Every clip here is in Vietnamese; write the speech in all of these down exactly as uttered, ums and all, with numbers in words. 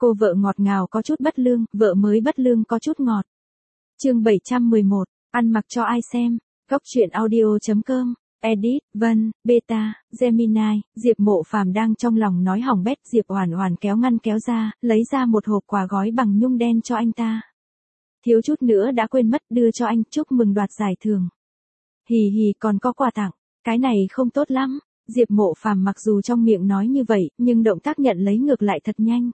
Cô vợ ngọt ngào có chút bất lương, vợ mới bất lương có chút ngọt. Chương bảy trăm mười một, ăn mặc cho ai xem. Góc truyện audio chấm com. Edit, Vân, Beta, Gemini. Diệp Mộ Phàm đang trong lòng nói hỏng bét. Diệp Oản Oản kéo ngăn kéo ra, lấy ra một hộp quà gói bằng nhung đen cho anh ta. Thiếu chút nữa đã quên mất, đưa cho anh, chúc mừng đoạt giải thưởng. Hì hì, còn có quà tặng. Cái này không tốt lắm. Diệp Mộ Phàm mặc dù trong miệng nói như vậy, nhưng động tác nhận lấy ngược lại thật nhanh.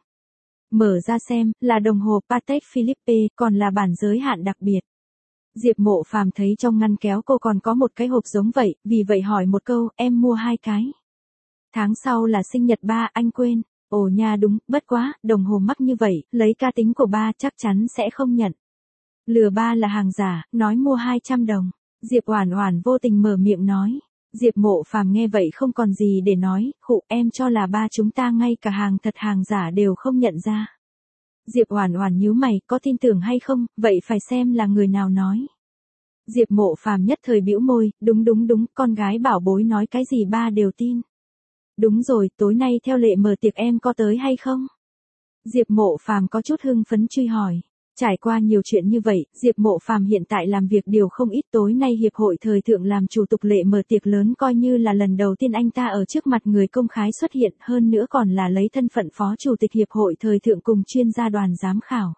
Mở ra xem, là đồng hồ Patek Philippe, còn là bản giới hạn đặc biệt. Diệp Mộ Phàm thấy trong ngăn kéo cô còn có một cái hộp giống vậy, vì vậy hỏi một câu, em mua hai cái. Tháng sau là sinh nhật ba, anh quên. Ồ nha đúng, bất quá, đồng hồ mắc như vậy, lấy ca tính của ba chắc chắn sẽ không nhận. Lừa ba là hàng giả, nói mua hai trăm đồng. Diệp Oản Oản vô tình mở miệng nói. Diệp Mộ Phàm nghe vậy không còn gì để nói, khụ, em cho là ba chúng ta ngay cả hàng thật hàng giả đều không nhận ra. Diệp Oản Oản nhíu mày, có tin tưởng hay không, vậy phải xem là người nào nói. Diệp Mộ Phàm nhất thời bĩu môi, đúng đúng đúng, con gái bảo bối nói cái gì ba đều tin. Đúng rồi, tối nay theo lệ mở tiệc em có tới hay không? Diệp Mộ Phàm có chút hưng phấn truy hỏi. Trải qua nhiều chuyện như vậy, Diệp Mộ Phàm hiện tại làm việc điều không ít. Tối nay hiệp hội thời thượng làm chủ tục lệ mở tiệc lớn, coi như là lần đầu tiên anh ta ở trước mặt người công khai xuất hiện, hơn nữa còn là lấy thân phận phó chủ tịch hiệp hội thời thượng cùng chuyên gia đoàn giám khảo.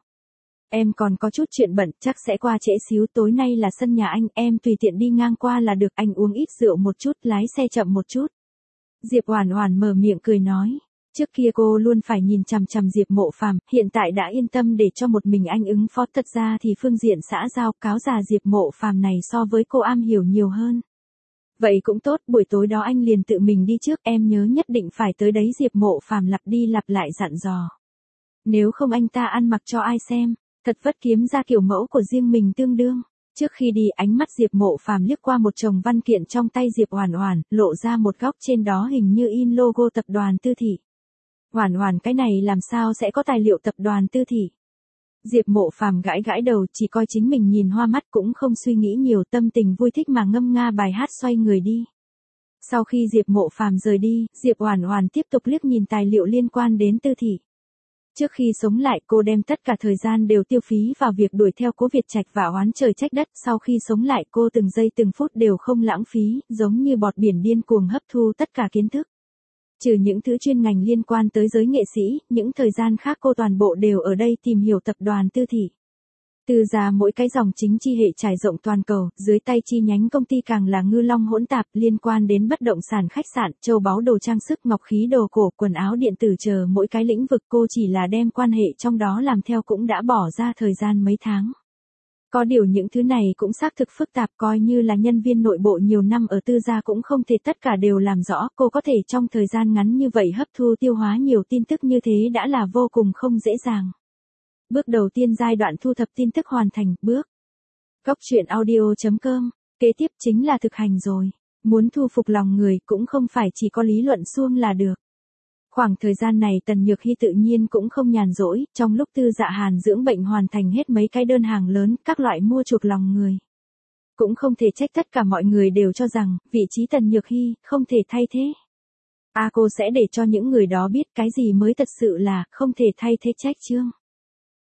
Em còn có chút chuyện bận, chắc sẽ qua trễ xíu, tối nay là sân nhà anh, em tùy tiện đi ngang qua là được, anh uống ít rượu một chút, lái xe chậm một chút. Diệp Oản Oản mở miệng cười nói. Trước kia cô luôn phải nhìn chằm chằm Diệp Mộ Phàm, hiện tại đã yên tâm để cho một mình anh ứng phó. Thật ra thì phương diện xã giao, cáo già Diệp Mộ Phàm này so với cô am hiểu nhiều hơn. Vậy cũng tốt, buổi tối đó anh liền tự mình đi trước, em nhớ nhất định phải tới đấy. Diệp Mộ Phàm lặp đi lặp lại dặn dò. Nếu không anh ta ăn mặc cho ai xem, thật vất kiếm ra kiểu mẫu của riêng mình tương đương. Trước khi đi, ánh mắt Diệp Mộ Phàm liếc qua một chồng văn kiện trong tay Diệp Oản Oản, lộ ra một góc trên đó hình như in logo tập đoàn Tư Thị. Oản Oản, cái này làm sao sẽ có tài liệu tập đoàn Tư Thị? Diệp Mộ Phàm gãi gãi đầu, chỉ coi chính mình nhìn hoa mắt cũng không suy nghĩ nhiều, tâm tình vui thích mà ngâm nga bài hát xoay người đi. Sau khi Diệp Mộ Phàm rời đi, Diệp Oản Oản tiếp tục liếc nhìn tài liệu liên quan đến Tư Thị. Trước khi sống lại, cô đem tất cả thời gian đều tiêu phí vào việc đuổi theo Cố Việt Trạch và oán trời trách đất. Sau khi sống lại, cô từng giây từng phút đều không lãng phí, giống như bọt biển điên cuồng hấp thu tất cả kiến thức. Trừ những thứ chuyên ngành liên quan tới giới nghệ sĩ, những thời gian khác cô toàn bộ đều ở đây tìm hiểu tập đoàn Tư Thị. Từ ra mỗi cái dòng chính chi hệ trải rộng toàn cầu, dưới tay chi nhánh công ty càng là ngư long hỗn tạp, liên quan đến bất động sản, khách sạn, châu báu, đồ trang sức, ngọc khí, đồ cổ, quần áo điện tử, chờ mỗi cái lĩnh vực cô chỉ là đem quan hệ trong đó làm theo cũng đã bỏ ra thời gian mấy tháng. Có điều những thứ này cũng xác thực phức tạp, coi như là nhân viên nội bộ nhiều năm ở Tư gia cũng không thể tất cả đều làm rõ. Cô có thể trong thời gian ngắn như vậy hấp thu tiêu hóa nhiều tin tức như thế đã là vô cùng không dễ dàng. Bước đầu tiên giai đoạn thu thập tin tức hoàn thành, bước. Góc truyện audio chấm com, kế tiếp chính là thực hành rồi. Muốn thu phục lòng người cũng không phải chỉ có lý luận suông là được. Khoảng thời gian này Tần Nhược Hy tự nhiên cũng không nhàn rỗi, trong lúc Tư Dạ Hàn dưỡng bệnh hoàn thành hết mấy cái đơn hàng lớn, các loại mua chuộc lòng người. Cũng không thể trách tất cả mọi người đều cho rằng, vị trí Tần Nhược Hy, không thể thay thế. A à, cô sẽ để cho những người đó biết cái gì mới thật sự là, không thể thay thế trách chương.